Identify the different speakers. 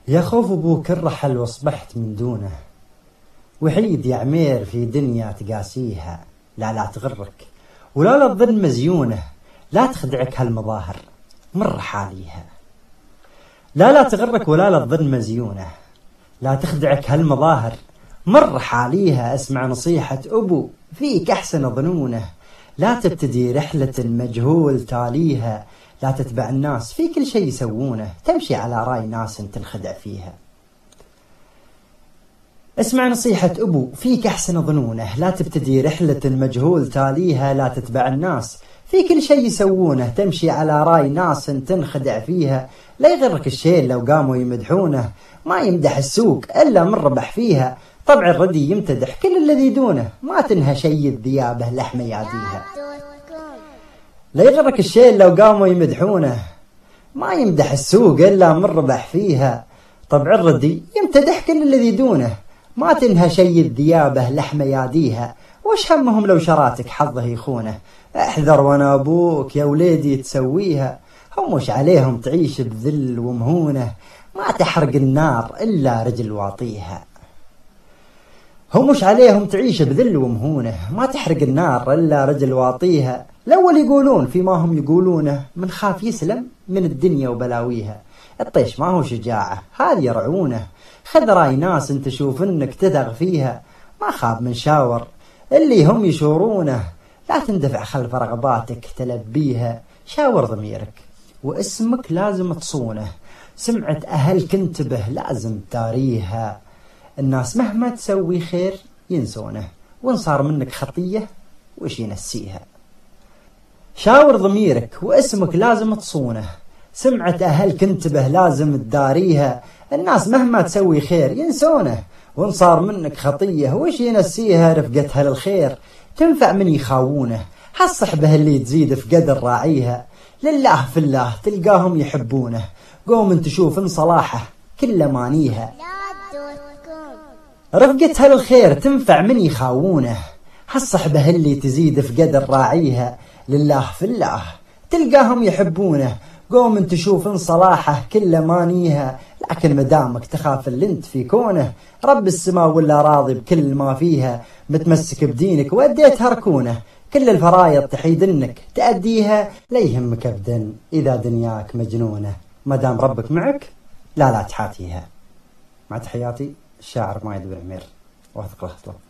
Speaker 1: يا خوف أبوك الرحل واصبحت من دونه، وحيد يا عمير في دنيا تقاسيها. لا تغرك ولا تظن مزيونه، لا تخدعك هالمظاهر مر حاليها. لا تغرك ولا تظن مزيونه، لا تخدعك هالمظاهر مر حاليها. اسمع نصيحة أبو فيك أحسن ظنونه، لا تبتدي رحلة مجهول تاليها. لا تتبع الناس في كل شيء يسوونه، تمشي على رأي ناس تنخدع فيها. اسمع نصيحة أبو فيك أحسن ظنونه، لا تبتدي رحلة مجهول تاليها. لا تتبع الناس في كل شيء يسوونه، تمشي على رأي ناس تنخدع فيها. لا يغرك الشيء لو قاموا يمدحونه، ما يمدح السوق إلا من ربح فيها. طبع الردي يمتدح كل الذي دونه، ما تنهى شيء الذيابه لحم ياديها. لا يغرك الشيء لو قاموا يمدحونه، ما يمدح السوق إلا من ربح فيها. طبع الردي يمتدح كل الذي دونه، ما تنهى شيء الذيابه لحم ياديها. وش همهم لو شراتك حظه يخونه، احذر وانا ابوك يا وليدي تسويها. هم وش عليهم تعيش بذل ومهونه، ما تحرق النار إلا رجل واطيها. هم وش عليهم تعيش بذل ومهونه، ما تحرق النار إلا رجل واطيها. الأول يقولون فيما هم يقولونه، من خاف يسلم من الدنيا وبلاويها. الطيش ما هو شجاعة هذه يرعونه، خذ رأي ناس انت شوف انك تدغ فيها. ما خاب من شاور اللي هم يشورونه، لا تندفع خلف رغباتك تلبيها. شاور ضميرك واسمك لازم تصونه، سمعة أهلك انتبه لازم تاريها. الناس مهما تسوي خير ينسونه، وإن صار منك خطية وش ينسيها. شاور ضميرك واسمك لازم تصونه، سمعة أهلك انتبه لازم تداريها. الناس مهما تسوي خير ينسونه، وإن صار منك خطية وش ينسيها. رفقتها للخير تنفع من يخاوونه، هالصحبة اللي تزيد في قدر راعيها. لله في الله تلقاهم يحبونه، قوم انت شوف ان صلاحه كل مانيها. رفقتها للخير تنفع من يخاوونه، هالصحبة اللي تزيد في قدر راعيها. لله في الله تلقاهم يحبونه، قوم انت شوف ان صلاحه كل مانيها. لكن مدامك تخاف اللي انت في كونه، رب السماء ولا راضي بكل ما فيها. متمسك بدينك واديتها ركونه، كل الفرايض تحيد انك تأديها. لا يهمك ابدا اذا دنياك مجنونه، ما دام ربك معك لا تحاتيها. مع تحياتي الشاعر مايد بن عمير، واثق لحظة.